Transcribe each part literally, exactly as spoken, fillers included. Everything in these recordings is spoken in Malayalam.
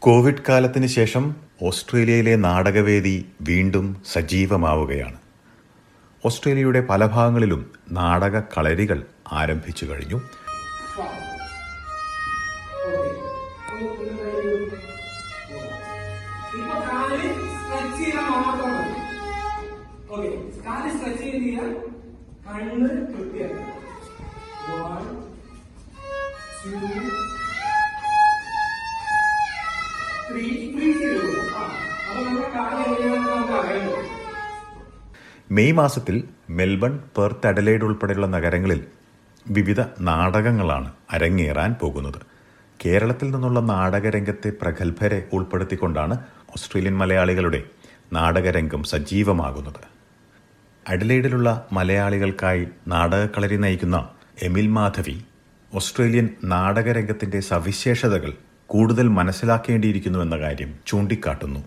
കോവിഡ് കാലത്തിന് ശേഷം ഓസ്ട്രേലിയയിലെ നാടകവേദി വീണ്ടും സജീവമാവുകയാണ്. ഓസ്ട്രേലിയയുടെ പല ഭാഗങ്ങളിലും നാടക കളരികൾ ആരംഭിച്ചു കഴിഞ്ഞു. മെയ് മാസത്തിൽ മെൽബൺ, പെർത്ത്, അഡലേഡ് ഉൾപ്പെടെയുള്ള നഗരങ്ങളിൽ വിവിധ നാടകങ്ങളാണ് അരങ്ങേറാൻ പോകുന്നത്. കേരളത്തിൽ നിന്നുള്ള നാടകരംഗത്തെ പ്രഗത്ഭരെ ഉൾപ്പെടുത്തിക്കൊണ്ടാണ് ഓസ്ട്രേലിയൻ മലയാളികളുടെ നാടകരംഗം സജീവമാകുന്നത്. അഡലേഡിലുള്ള മലയാളികൾക്കായി നാടകക്കളരി നയിക്കുന്ന എമിൽ മാധവി ഓസ്ട്രേലിയൻ നാടകരംഗത്തിന്റെ സവിശേഷതകൾ കൂടുതൽ മനസ്സിലാക്കേണ്ടിയിരിക്കുന്നുവെന്ന കാര്യം ചൂണ്ടിക്കാട്ടുന്നു.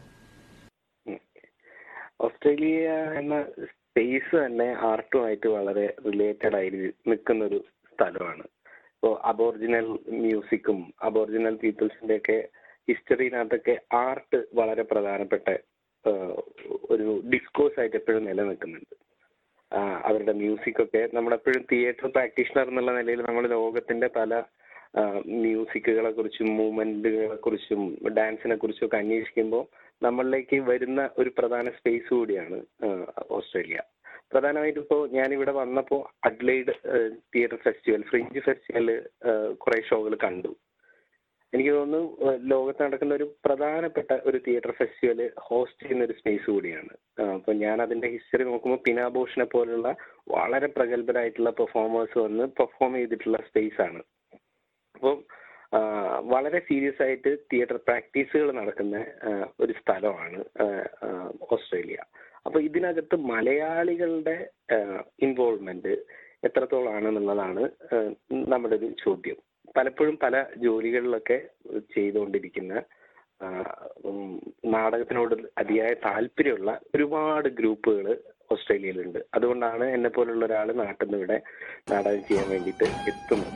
ഓസ്ട്രേലിയ എന്ന സ്പേസ് തന്നെ ആർട്ടുമായിട്ട് വളരെ റിലേറ്റഡ് ആയി നിൽക്കുന്ന ഒരു സ്ഥലമാണ്. ഇപ്പോൾ അബോറിജിനൽ മ്യൂസിക്കും അബോറിജിനൽ പീപ്പിൾസിന്റെ ഒക്കെ ഹിസ്റ്ററിനകത്തൊക്കെ ആർട്ട് വളരെ പ്രധാനപ്പെട്ട ഒരു ഡിസ്കോഴ്സ് ആയിട്ട് എപ്പോഴും നിലനിൽക്കുന്നുണ്ട്. അവരുടെ മ്യൂസിക്കൊക്കെ നമ്മളെപ്പോഴും തിയേറ്റർ പ്രാക്ടീഷണർ എന്നുള്ള നിലയിൽ നമ്മൾ ലോകത്തിന്റെ പല മ്യൂസിക്കുകളെ കുറിച്ചും മൂവ്മെന്റുകളെ കുറിച്ചും ഡാൻസിനെ കുറിച്ചും ഒക്കെ അന്വേഷിക്കുമ്പോൾ നമ്മളിലേക്ക് വരുന്ന ഒരു പ്രധാന സ്പേസ് കൂടിയാണ് ഓസ്ട്രേലിയ. പ്രധാനമായിട്ടും ഇപ്പോൾ ഞാനിവിടെ വന്നപ്പോൾ Adelaide theatre festival, fringe festival കുറെ ഷോകൾ കണ്ടു. എനിക്ക് തോന്നുന്നു ലോകത്ത് നടക്കുന്ന ഒരു പ്രധാനപ്പെട്ട ഒരു തിയേറ്റർ ഫെസ്റ്റിവൽ ഹോസ്റ്റ് ചെയ്യുന്ന ഒരു സ്പേസ് കൂടിയാണ്. അപ്പൊ ഞാൻ അതിന്റെ ഹിസ്റ്ററി നോക്കുമ്പോൾ പിനാബോഷിനെ പോലുള്ള വളരെ പ്രഗത്ഭരായിട്ടുള്ള പെർഫോമേഴ്സ് വന്ന് പെർഫോം ചെയ്തിട്ടുള്ള സ്പേസ് ആണ്. അപ്പോൾ വളരെ സീരിയസ് ആയിട്ട് തിയേറ്റർ പ്രാക്ടീസുകൾ നടക്കുന്ന ഒരു സ്ഥലമാണ് ഓസ്ട്രേലിയ. അപ്പൊ ഇതിനകത്ത് മലയാളികളുടെ ഇൻവോൾവ്മെന്റ് എത്രത്തോളാണെന്നുള്ളതാണ് നമ്മുടെ ഒരു ചോദ്യം. പലപ്പോഴും പല ജോലികളിലൊക്കെ ചെയ്തുകൊണ്ടിരിക്കുന്ന നാടകത്തിനോട് അതിയായ താല്പര്യമുള്ള ഒരുപാട് ഗ്രൂപ്പുകൾ ഓസ്ട്രേലിയയിലുണ്ട്. അതുകൊണ്ടാണ് എന്നെ പോലുള്ള ഒരാൾ നാട്ടിൽ നിന്ന് ഇവിടെ നാടകം ചെയ്യാൻ വേണ്ടിയിട്ട് എത്തുന്നത്.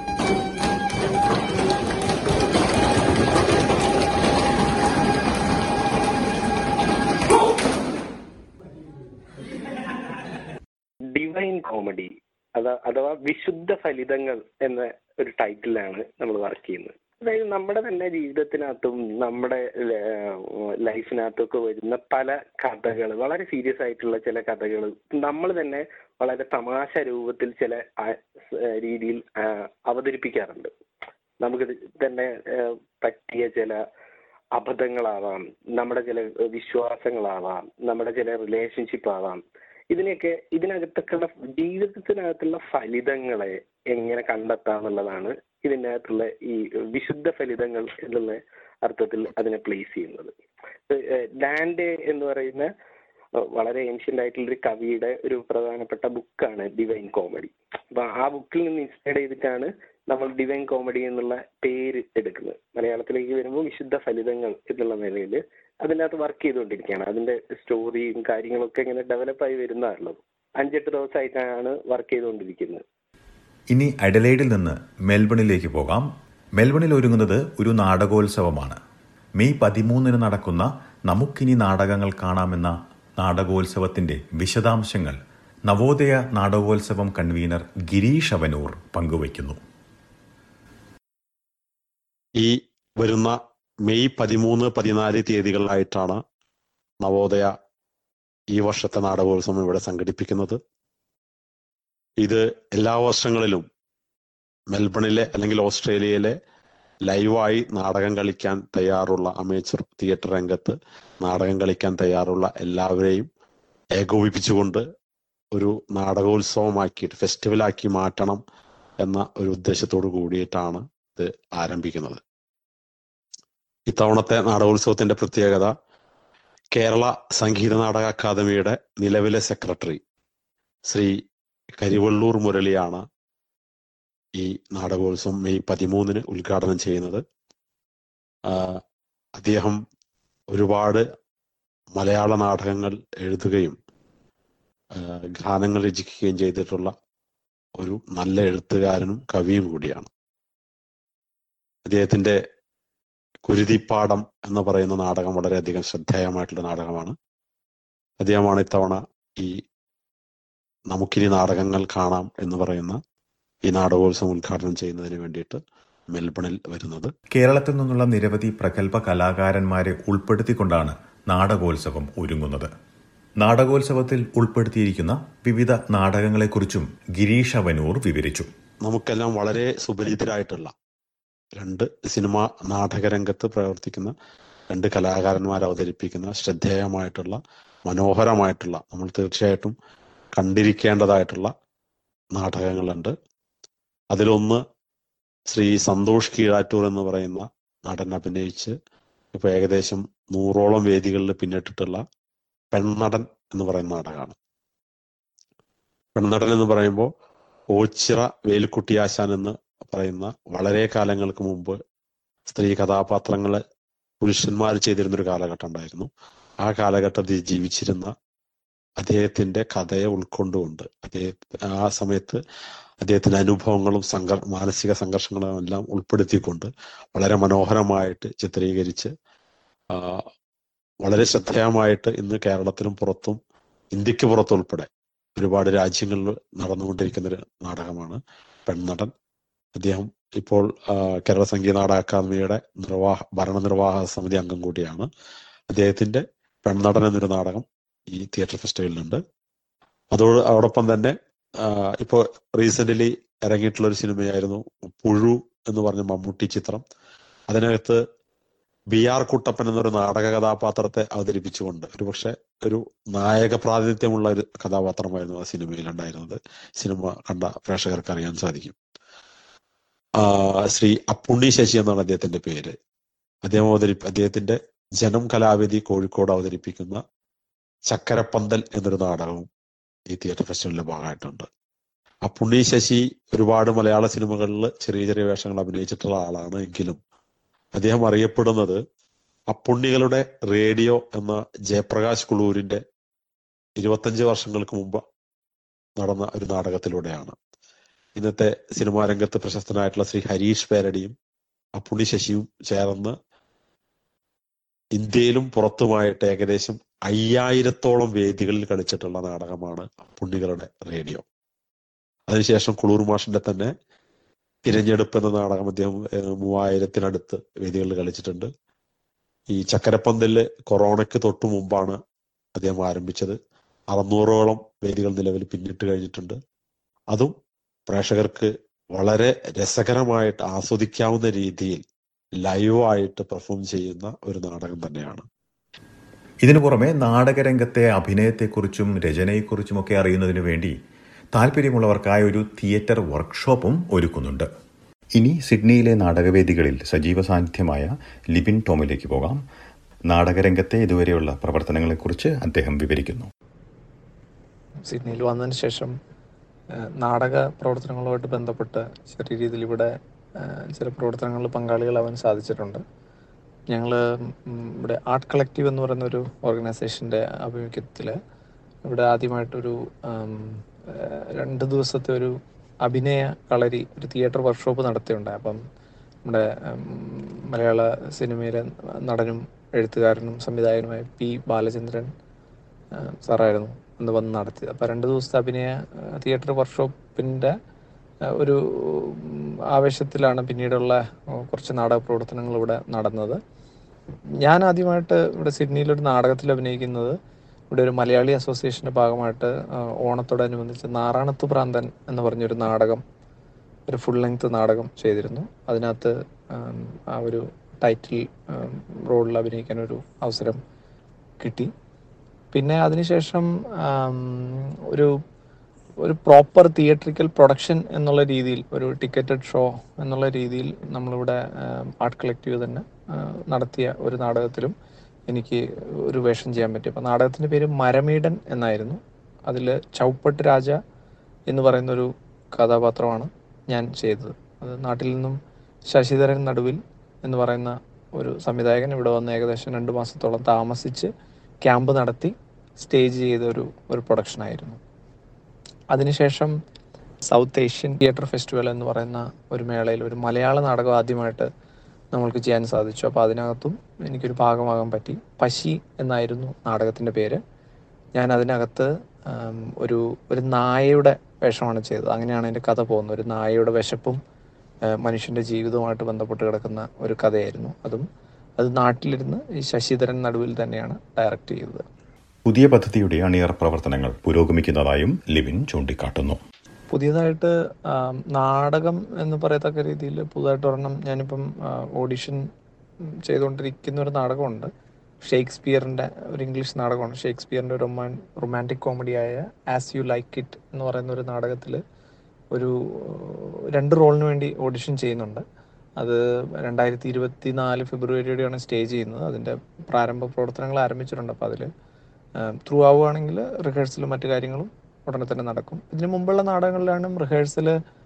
ഡിവൈൻ കോമഡി അതാ അഥവാ വിശുദ്ധ ഫലിതങ്ങൾ എന്ന ഒരു ടൈറ്റിലാണ് നമ്മൾ വർക്ക് ചെയ്യുന്നത്. അതായത് നമ്മുടെ തന്നെ ജീവിതത്തിനകത്തും നമ്മുടെ ലൈഫിനകത്തും ഒക്കെ വരുന്ന പല കഥകൾ, വളരെ സീരിയസ് ആയിട്ടുള്ള ചില കഥകൾ നമ്മൾ തന്നെ വളരെ തമാശ രൂപത്തിൽ ചില രീതിയിൽ അവതരിപ്പിക്കാറുണ്ട്. നമുക്ക് തന്നെ പറ്റിയ ചില അബദ്ധങ്ങളാവാം, നമ്മുടെ ചില വിശ്വാസങ്ങളാവാം, നമ്മുടെ ചില റിലേഷൻഷിപ്പ് ആവാം. ഇതിനെയൊക്കെ ഇതിനകത്തൊക്കെയുള്ള ജീവിതത്തിനകത്തുള്ള ഫലിതങ്ങളെ എങ്ങനെ കണ്ടെത്താന്നുള്ളതാണ് ഇതിനകത്തുള്ള ഈ വിശുദ്ധ ഫലിതങ്ങൾ എന്നുള്ള അർത്ഥത്തിൽ അതിനെ പ്ലേസ് ചെയ്യുന്നത്. ഡാൻഡെ എന്ന് പറയുന്ന വളരെ ഏൻഷ്യന്റ് ആയിട്ടുള്ള ഒരു കവിയുടെ ഒരു പ്രധാനപ്പെട്ട ബുക്കാണ് ഡിവൈൻ കോമഡി. അപ്പൊ ആ ബുക്കിൽ നിന്ന് ഇൻസ്പയർഡ് ചെയ്തിട്ടാണ് നമ്മൾ ഡിവൈൻ കോമഡി എന്നുള്ള പേര് എടുക്കുന്നത്. മലയാളത്തിലേക്ക് വരുമ്പോൾ വിശുദ്ധ ഫലിതങ്ങൾ എന്നുള്ള നിലയിൽ അതിനകത്ത് വർക്ക് ചെയ്തുകൊണ്ടിരിക്കുകയാണ്. അതിന്റെ സ്റ്റോറിയും കാര്യങ്ങളൊക്കെ ഇങ്ങനെ ഡെവലപ്പായി വരുന്നതാണല്ലോ. അഞ്ചെട്ട് ദിവസമായിട്ടാണ് വർക്ക് ചെയ്തുകൊണ്ടിരിക്കുന്നത്. ഇനി അഡലേഡിൽ നിന്ന് മെൽബണിലേക്ക് പോകാം. മെൽബണിൽ ഒരുങ്ങുന്നത് ഒരു നാടകോത്സവമാണ്. മെയ് പതിമൂന്നിന് നടക്കുന്ന നമുക്കിനി നാടകങ്ങൾ കാണാമെന്ന നാടകോത്സവത്തിന്റെ വിശദാംശങ്ങൾ നവോദയ നാടകോത്സവം കൺവീനർ ഗിരീഷ് അവനൂർ പങ്കുവയ്ക്കുന്നു. ഈ വരുന്ന മെയ് പതിമൂന്ന് പതിനാല് തീയതികളിലായിട്ടാണ് നവോദയ ഈ വർഷത്തെ നാടകോത്സവം ഇവിടെ സംഘടിപ്പിക്കുന്നത്. ഇത് എല്ലാ വർഷങ്ങളിലും മെൽബണിലെ അല്ലെങ്കിൽ ഓസ്ട്രേലിയയിലെ ലൈവായി നാടകം കളിക്കാൻ തയ്യാറുള്ള അമേച്ചർ തിയേറ്റർ രംഗത്ത് നാടകം കളിക്കാൻ തയ്യാറുള്ള എല്ലാവരെയും ഏകോപിപ്പിച്ചുകൊണ്ട് ഒരു നാടകോത്സവമാക്കിയിട്ട് ഫെസ്റ്റിവലാക്കി മാറ്റണം എന്ന ഒരു ഉദ്ദേശത്തോടു കൂടിയിട്ടാണ് ഇത് ആരംഭിക്കുന്നത്. ഇത്തവണത്തെ നാടകോത്സവത്തിന്റെ പ്രത്യേകത കേരള സംഗീത നാടക അക്കാദമിയുടെ നിലവിലെ സെക്രട്ടറി ശ്രീ കരിവള്ളൂർ മുരളിയാണ് ഈ നാടകോത്സവം മെയ് പതിമൂന്നിന് ഉദ്ഘാടനം ചെയ്യുന്നത്. അദ്ദേഹം ഒരുപാട് മലയാള നാടകങ്ങൾ എഴുതുകയും ഗാനങ്ങൾ രചിക്കുകയും ചെയ്തിട്ടുള്ള ഒരു നല്ല എഴുത്തുകാരനും കവിയും കൂടിയാണ്. അദ്ദേഹത്തിന്റെ കുരുതിപ്പാടം എന്ന് പറയുന്ന നാടകം വളരെയധികം ശ്രദ്ധേയമായിട്ടുള്ള നാടകമാണ്. അദ്ദേഹമാണ് ഇത്തവണ ഈ നമുക്കിനി നാടകങ്ങൾ കാണാം എന്ന് പറയുന്ന ഈ നാടകോത്സവം ഉദ്ഘാടനം ചെയ്യുന്നതിന് വേണ്ടിയിട്ട് മെൽബണിൽ വരുന്നത്. കേരളത്തിൽ നിന്നുള്ള നിരവധി പ്രഗത്ഭ കലാകാരന്മാരെ ഉൾപ്പെടുത്തിക്കൊണ്ടാണ് നാടകോത്സവം ഒരുങ്ങുന്നത്. നാടകോത്സവത്തിൽ ഉൾപ്പെടുത്തിയിരിക്കുന്ന വിവിധ നാടകങ്ങളെക്കുറിച്ചും ഗിരീഷ് അവനൂർ വിവരിച്ചു. നമുക്കെല്ലാം വളരെ സുപരിചിതരായിട്ടുള്ള രണ്ട് സിനിമ നാടകരംഗത്ത് പ്രവർത്തിക്കുന്ന രണ്ട് കലാകാരന്മാർ അവതരിപ്പിക്കുന്ന ശ്രദ്ധേയമായിട്ടുള്ള മനോഹരമായിട്ടുള്ള നമ്മൾ തീർച്ചയായിട്ടും കണ്ടിരിക്കേണ്ടതായിട്ടുള്ള നാടകങ്ങളുണ്ട്. അതിലൊന്ന് ശ്രീ സന്തോഷ് കീഴാറ്റൂർ എന്ന് പറയുന്ന നടൻ അഭിനയിച്ച് ഇപ്പൊ ഏകദേശം നൂറോളം വേദികളിൽ പിന്നിട്ടിട്ടുള്ള പെണ്ണടൻ എന്ന് പറയുന്ന നാടകമാണ്. പെണ്ണടൻ എന്ന് പറയുമ്പോൾ ഓച്ചിറ വേലുക്കുട്ടിയാശാൻ എന്ന് പറയുന്ന വളരെ കാലങ്ങൾക്ക് മുമ്പ് സ്ത്രീ കഥാപാത്രങ്ങളെ പുരുഷന്മാർ ചെയ്തിരുന്നൊരു കാലഘട്ടം ഉണ്ടായിരുന്നു. ആ കാലഘട്ടത്തിൽ ജീവിച്ചിരുന്ന അദ്ദേഹത്തിന്റെ കഥയെ ഉൾക്കൊണ്ടുകൊണ്ട് അദ്ദേഹം ആ സമയത്ത് അദ്ദേഹത്തിന്റെ അനുഭവങ്ങളും സംഘർ മാനസിക സംഘർഷങ്ങളും എല്ലാം ഉൾപ്പെടുത്തിക്കൊണ്ട് വളരെ മനോഹരമായിട്ട് ചിത്രീകരിച്ച് വളരെ ശ്രദ്ധേയമായിട്ട് ഇന്ന് കേരളത്തിലും പുറത്തും ഇന്ത്യക്ക് പുറത്തും ഉൾപ്പെടെ ഒരുപാട് രാജ്യങ്ങളിൽ നടന്നുകൊണ്ടിരിക്കുന്ന ഒരു നാടകമാണ് പെൺനടൻ. അദ്ദേഹം ഇപ്പോൾ കേരള സംഗീത നാടക അക്കാദമിയുടെ നിർവാഹ ഭരണനിർവാഹക സമിതി അംഗം കൂടിയാണ്. അദ്ദേഹത്തിന്റെ പെൺനടൻ എന്നൊരു നാടകം ഈ തിയേറ്റർ ഫെസ്റ്റിവലിലുണ്ട്. അതോട് അതോടൊപ്പം തന്നെ ഇപ്പോ റീസെന്റ്ലി ഇറങ്ങിയിട്ടുള്ള ഒരു സിനിമയായിരുന്നു പുഴു എന്ന് പറഞ്ഞ മമ്മൂട്ടി ചിത്രം. അതിനകത്ത് ബി ആർ കുട്ടപ്പൻ എന്നൊരു നാടക കഥാപാത്രത്തെ അവതരിപ്പിച്ചുകൊണ്ട് ഒരു പക്ഷെ ഒരു നായക പ്രാതിനിധ്യമുള്ള ഒരു കഥാപാത്രമായിരുന്നു ആ സിനിമയിൽ ഉണ്ടായിരുന്നത്. സിനിമ കണ്ട പ്രേക്ഷകർക്ക് അറിയാൻ സാധിക്കും. ആ ശ്രീ അപ്പുണ്ണി ശശി എന്നാണ് അദ്ദേഹത്തിന്റെ പേര്. അദ്ദേഹം അവതരിപ്പ അദ്ദേഹത്തിന്റെ ജനം കലാവേദി കോഴിക്കോട് അവതരിപ്പിക്കുന്ന ചക്കരപ്പന്തൽ എന്നൊരു നാടകവും ഈ തിയേറ്റർ ഫെസ്റ്റിവലിന്റെ ഭാഗമായിട്ടുണ്ട്. അപ്പുണ്ണി ശശി ഒരുപാട് മലയാള സിനിമകളിൽ ചെറിയ ചെറിയ വേഷങ്ങൾ അഭിനയിച്ചിട്ടുള്ള ആളാണ്. എങ്കിലും അദ്ദേഹം അറിയപ്പെടുന്നത് അപ്പുണ്ണികളുടെ റേഡിയോ എന്ന ജയപ്രകാശ് കുളൂരിന്റെ ഇരുപത്തഞ്ച് വർഷങ്ങൾക്ക് മുമ്പ് നടന്ന ഒരു നാടകത്തിലൂടെയാണ്. ഇന്നത്തെ സിനിമാ രംഗത്ത് പ്രശസ്തനായിട്ടുള്ള ശ്രീ ഹരീഷ് പേരടിയും അപ്പുണ്ണി ശശിയും ചേർന്ന് ഇന്ത്യയിലും പുറത്തുമായിട്ട് ഏകദേശം അയ്യായിരത്തോളം വേദികളിൽ കളിച്ചിട്ടുള്ള നാടകമാണ് അപ്പുണ്ണികളുടെ റേഡിയോ. അതിനുശേഷം കുളൂർ മാഷിന്റെ തന്നെ തിരഞ്ഞെടുപ്പ് എന്ന നാടകം അദ്ദേഹം മൂവായിരത്തിനടുത്ത് വേദികളിൽ കളിച്ചിട്ടുണ്ട്. ഈ ചക്കരപ്പന്തലില് കൊറോണയ്ക്ക് തൊട്ടു മുമ്പാണ് അദ്ദേഹം ആരംഭിച്ചത്. അറുന്നൂറോളം വേദികൾ നിലവിൽ പിന്നിട്ട് കഴിഞ്ഞിട്ടുണ്ട്. അതും പ്രേക്ഷകർക്ക് വളരെ രസകരമായിട്ട് ആസ്വദിക്കാവുന്ന രീതിയിൽ ലൈവായിട്ട് പെർഫോം ചെയ്യുന്ന ഒരു നാടകം തന്നെയാണ്. ഇതിനു പുറമെ നാടകരംഗത്തെ അഭിനയത്തെക്കുറിച്ചും രചനയെക്കുറിച്ചുമൊക്കെ അറിയുന്നതിനു വേണ്ടി താല്പര്യമുള്ളവർക്കായ ഒരു തിയേറ്റർ വർക്ക്ഷോപ്പും ഒരുക്കുന്നുണ്ട്. ഇനി സിഡ്നിയിലെ നാടകവേദികളിൽ സജീവ സാന്നിധ്യമായ ലിബിൻ ടോമിലേക്ക് പോകാം. നാടകരംഗത്തെ ഇതുവരെയുള്ള പ്രവർത്തനങ്ങളെക്കുറിച്ച് അദ്ദേഹം വിവരിക്കുന്നു. സിഡ്നിയിൽ വന്നതിന് ശേഷം നാടക പ്രവർത്തനങ്ങളുമായിട്ട് ബന്ധപ്പെട്ട് ചെറിയ രീതിയിൽ ഇവിടെ ചില പ്രവർത്തനങ്ങളിൽ പങ്കാളികളാവാൻ സാധിച്ചിട്ടുണ്ട്. ഞങ്ങൾ ഇവിടെ ആർട്ട് കളക്റ്റീവ് എന്ന് പറയുന്ന ഒരു ഓർഗനൈസേഷൻ്റെ ആഭിമുഖ്യത്തിൽ ഇവിടെ ആദ്യമായിട്ടൊരു രണ്ട് ദിവസത്തെ ഒരു അഭിനയ കളരി ഒരു തിയേറ്റർ വർക്ക്ഷോപ്പ് നടത്തിയുണ്ടായി. അപ്പം നമ്മുടെ മലയാള സിനിമയിലെ നടനും എഴുത്തുകാരനും സംവിധായകനുമായ പി ബാലചന്ദ്രൻ സാറായിരുന്നു അന്ന് വന്ന് നടത്തിയത്. അപ്പോൾ രണ്ട് ദിവസത്തെ അഭിനയ തിയേറ്റർ വർക്ക്ഷോപ്പിൻ്റെ ഒരു ആവേശത്തിലാണ് പിന്നീടുള്ള കുറച്ച് നാടക പ്രവർത്തനങ്ങൾ ഇവിടെ നടന്നത്. ഞാൻ ആദ്യമായിട്ട് ഇവിടെ സിഡ്നിയിലൊരു നാടകത്തിൽ അഭിനയിക്കുന്നത് ഇവിടെ ഒരു മലയാളി അസോസിയേഷൻ്റെ ഭാഗമായിട്ട് ഓണത്തോടനുബന്ധിച്ച് നാറാണത്ത് ഭ്രാന്തൻ എന്ന് പറഞ്ഞൊരു നാടകം, ഒരു ഫുൾ ലെങ്ത് നാടകം ചെയ്തിരുന്നു. അതിനകത്ത് ആ ഒരു ടൈറ്റിൽ റോളിൽ അഭിനയിക്കാൻ ഒരു അവസരം കിട്ടി. പിന്നെ അതിനുശേഷം ഒരു ഒരു പ്രോപ്പർ തിയേറ്ററിക്കൽ പ്രൊഡക്ഷൻ എന്നുള്ള രീതിയിൽ ഒരു ടിക്കറ്റഡ് ഷോ എന്നുള്ള രീതിയിൽ നമ്മളിവിടെ ആർട്ട് കളക്റ്റീവ് തന്നെ നടത്തിയ ഒരു നാടകത്തിലും എനിക്ക് ഒരു വേഷം ചെയ്യാൻ പറ്റി. അപ്പോൾ നാടകത്തിൻ്റെ പേര് മരമീടൻ എന്നായിരുന്നു. അതിൽ ചൗപ്പട്ട് രാജ എന്ന് പറയുന്നൊരു കഥാപാത്രമാണ് ഞാൻ ചെയ്തത്. അത് നാട്ടിൽ നിന്നും ശശിധരൻ നടുവിൽ എന്ന് പറയുന്ന ഒരു സംവിധായകൻ ഇവിടെ വന്ന് ഏകദേശം രണ്ട് മാസത്തോളം താമസിച്ച് ക്യാമ്പ് നടത്തി സ്റ്റേജ് ചെയ്ത ഒരു ഒരു പ്രൊഡക്ഷനായിരുന്നു. അതിനുശേഷം സൗത്ത് ഏഷ്യൻ തിയേറ്റർ ഫെസ്റ്റിവൽ എന്ന് പറയുന്ന ഒരു മേളയിൽ ഒരു മലയാള നാടകം ആദ്യമായിട്ട് നമ്മൾക്ക് ചെയ്യാൻ സാധിച്ചു. അപ്പോൾ അതിനകത്തും എനിക്കൊരു ഭാഗമാകാൻ പറ്റി. പശി എന്നായിരുന്നു നാടകത്തിൻ്റെ പേര്. ഞാൻ അതിനകത്ത് ആം, ഒരു ഒരു നായയുടെ വേഷമാണ് ചെയ്തത്. അങ്ങനെയാണ് എൻ്റെ കഥ പോകുന്നത്. ഒരു നായയുടെ വിശപ്പും ആ, മനുഷ്യൻ്റെ ജീവിതവുമായിട്ട് ബന്ധപ്പെട്ട് കിടക്കുന്ന ഒരു കഥയായിരുന്നു. അതും അത് നാട്ടിലിരുന്ന് ഈ ശശിധരൻ നടുവിൽ തന്നെയാണ് ഡയറക്റ്റ് ചെയ്തത്. പുതിയ പദ്ധതിയുടെ അണിയറ പ്രവർത്തനങ്ങൾ പുരോഗമിക്കുന്നതായും ലിബിൻ ചൂണ്ടിക്കാട്ടുന്നു. പുതിയതായിട്ട് ആം, നാടകം എന്ന് പറയത്തക്ക രീതിയിൽ പുതുതായിട്ട് ഒരെണ്ണം ഞാനിപ്പം ഓഡിഷൻ ചെയ്തുകൊണ്ടിരിക്കുന്ന ഒരു നാടകമുണ്ട്. ഷേക്സ്പിയറിൻ്റെ ഒരു ഇംഗ്ലീഷ് നാടകമാണ്. ഷേക്സ്പിയറിൻ്റെ റൊമാൻ റൊമാൻറ്റിക് കോമഡിയായ ആസ് യു ലൈക്ക് ഇറ്റ് എന്ന് പറയുന്ന ഒരു നാടകത്തിൽ ഒരു രണ്ട് റോളിന് വേണ്ടി ഓഡിഷൻ ചെയ്യുന്നുണ്ട്. അത് രണ്ടായിരത്തി ഇരുപത്തി നാല് ഫെബ്രുവരിയോടെയാണ് സ്റ്റേജ് ചെയ്യുന്നത്. അതിൻ്റെ പ്രാരംഭ പ്രവർത്തനങ്ങൾ ആരംഭിച്ചിട്ടുണ്ട്. അപ്പോൾ അതിൽ ത്രൂ ആവുകയാണെങ്കിൽ റിഹേഴ്സലും മറ്റു കാര്യങ്ങളും ഉടനെ തന്നെ നടക്കും. ഇതിന് മുമ്പുള്ള നാടകങ്ങളിലാണ് റിഹേഴ്സൽ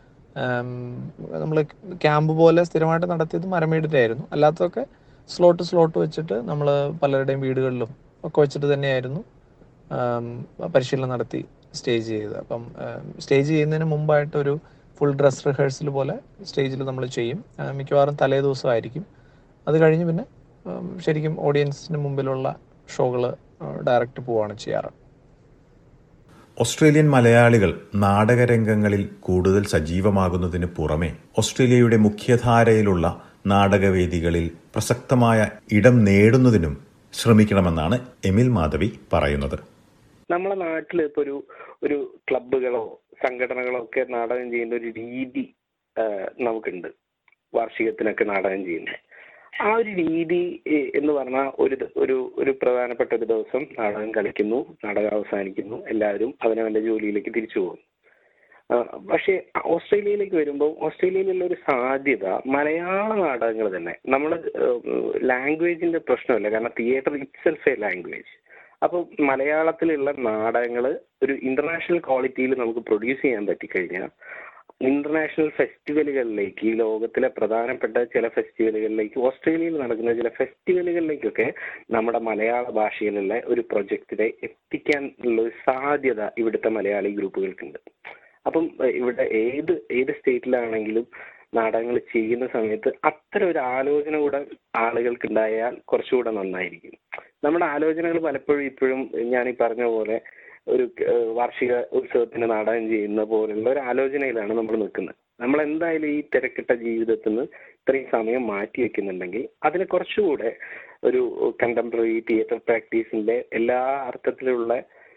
നമ്മൾ ക്യാമ്പ് പോലെ സ്ഥിരമായിട്ട് നടത്തിയത് മരമേടിൻ്റെ ആയിരുന്നു. അല്ലാത്തതൊക്കെ സ്ലോട്ട് സ്ലോട്ട് വെച്ചിട്ട് നമ്മൾ പലരുടെയും വീടുകളിലും ഒക്കെ വെച്ചിട്ട് തന്നെയായിരുന്നു ആം, പരിശീലനം നടത്തി സ്റ്റേജ് ചെയ്തത്. അപ്പം സ്റ്റേജ് ചെയ്യുന്നതിന് മുമ്പായിട്ട് ഒരു ഫുൾ ഡ്രസ് റിഹേഴ്സൽ പോലെ സ്റ്റേജിൽ നമ്മൾ ചെയ്യും. ആ, മിക്കവാറും തലേ ദിവസമായിരിക്കും. അത് കഴിഞ്ഞ് പിന്നെ ഉം, ശരിക്കും ഓഡിയൻസിന് മുമ്പിലുള്ള ഷോകൾ ഡയറക്റ്റ് പോവുകയാണ് ചെയ്യാറ്. ഓസ്ട്രേലിയൻ മലയാളികൾ നാടകരംഗങ്ങളിൽ കൂടുതൽ സജീവമാകുന്നതിന് പുറമെ ഓസ്ട്രേലിയയുടെ മുഖ്യധാരയിലുള്ള നാടകവേദികളിൽ പ്രസക്തമായ ഇടം നേടുന്നതിനും ശ്രമിക്കണമെന്നാണ് എമിൽ മാധവി പറയുന്നത്. നമ്മളെ നാട്ടിൽ ഇപ്പൊ ഒരു ഒരു ക്ലബുകളോ സംഘടനകളോ ഒക്കെ നാടകം ചെയ്യുന്ന ഒരു രീതി ആ, നമുക്കുണ്ട്. വാർഷികത്തിനൊക്കെ നാടകം ചെയ്യുന്നത് ആ ഒരു രീതി എ- എന്ന് പറഞ്ഞാൽ ഒരു ദ- ഒരു ഒരു പ്രധാനപ്പെട്ട ഒരു ദിവസം നാടകം കളിക്കുന്നു, നാടകം അവസാനിക്കുന്നു, എല്ലാവരും അവനവന്റെ ജോലിയിലേക്ക് തിരിച്ചു പോകും. ആ, പക്ഷേ ഓസ്ട്രേലിയയിലേക്ക് വരുമ്പോൾ ഓസ്ട്രേലിയയിലുള്ള ഒരു സാധ്യത മലയാള നാടകങ്ങൾ തന്നെ. നമ്മൾ ലാംഗ്വേജിന്റെ പ്രശ്നമല്ല, കാരണം തിയേറ്റർ ഇറ്റ്സെൽഫ് എ ലാംഗ്വേജ്. അപ്പോൾ മലയാളത്തിലുള്ള നാടകങ്ങൾ ഒരു ഇന്റർനാഷണൽ ക്വാളിറ്റിയിൽ നമുക്ക് പ്രൊഡ്യൂസ് ചെയ്യാൻ പറ്റിക്കഴിഞ്ഞാൽ ഇന്റർനാഷണൽ ഫെസ്റ്റിവലുകളിലേക്ക്, ഈ ലോകത്തിലെ പ്രധാനപ്പെട്ട ചില ഫെസ്റ്റിവലുകളിലേക്ക്, ഓസ്ട്രേലിയയിൽ നടക്കുന്ന ചില ഫെസ്റ്റിവലുകളിലേക്കൊക്കെ നമ്മുടെ മലയാള ഭാഷയിലുള്ള ഒരു പ്രൊജക്റ്റിനെ എത്തിക്കാൻ ഉള്ള ഒരു സാധ്യത ഇവിടുത്തെ മലയാളി ഗ്രൂപ്പുകൾക്കുണ്ട്. അപ്പം ഏഹ്, ഇവിടെ ഏത് ഏത് സ്റ്റേറ്റിലാണെങ്കിലും നാടകങ്ങൾ ചെയ്യുന്ന സമയത്ത് അത്തരം ഒരു ആലോചന കൂടെ ആളുകൾക്ക് ഉണ്ടായാൽ കുറച്ചുകൂടെ നന്നായിരിക്കും. നമ്മുടെ ആലോചനകൾ പലപ്പോഴും ഇപ്പോഴും ഞാൻ ഈ പറഞ്ഞ പോലെ ഒരു ഏഹ്, വാർഷിക ഉത്സവത്തിന് നാടകം ചെയ്യുന്ന പോലുള്ള ഒരു ആലോചനയിലാണ് നമ്മൾ നിൽക്കുന്നത്. നമ്മൾ എന്തായാലും ഈ തിരക്കിട്ട ജീവിതത്തിൽ നിന്ന് ഇത്രയും സമയം മാറ്റി വെക്കുന്നുണ്ടെങ്കിൽ അതിന് കുറച്ചുകൂടെ ഒരു കണ്ടംപററി തിയേറ്റർ പ്രാക്ടീസിന്റെ എല്ലാ അർത്ഥത്തിലുള്ള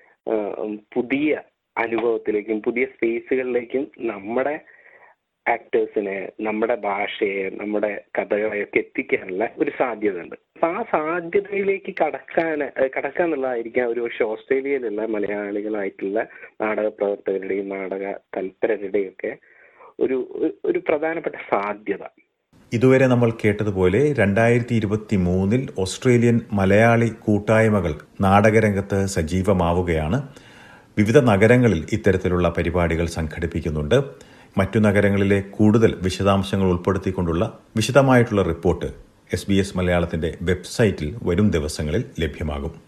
ആഹ്, പുതിയ അനുഭവത്തിലേക്കും പുതിയ സ്പേസുകളിലേക്കും നമ്മുടെ ആക്ടേഴ്സിനെ, നമ്മുടെ ഭാഷയെ, നമ്മുടെ കഥകളെയൊക്കെ എത്തിക്കാനുള്ള ഒരു സാധ്യത ഉണ്ട്. അപ്പൊ ആ സാധ്യതയിലേക്ക് കടക്കാൻ കടക്കുക എന്നുള്ളതായിരിക്കാം ഒരു പക്ഷെ ഓസ്ട്രേലിയയിലുള്ള മലയാളികളായിട്ടുള്ള നാടക പ്രവർത്തകരുടെയും നാടക തൽപരരുടെയും ഒക്കെ ഒരു ഒരു പ്രധാനപ്പെട്ട സാധ്യത. ഇതുവരെ നമ്മൾ കേട്ടതുപോലെ രണ്ടായിരത്തി ഇരുപത്തി മൂന്നിൽ ഓസ്ട്രേലിയൻ മലയാളി കൂട്ടായ്മകൾ നാടകരംഗത്ത് സജീവമാവുകയാണ്. വിവിധ നഗരങ്ങളിൽ ഇത്തരത്തിലുള്ള പരിപാടികൾ സംഘടിപ്പിക്കുന്നുണ്ട്. മറ്റു നഗരങ്ങളിലെ കൂടുതൽ വിശദാംശങ്ങൾ ഉൾപ്പെടുത്തിക്കൊണ്ടുള്ള വിശദമായിട്ടുള്ള റിപ്പോർട്ട് എസ് ബി എസ് മലയാളത്തിന്റെ വെബ്സൈറ്റിൽ വരും ദിവസങ്ങളിൽ ലഭ്യമാകും.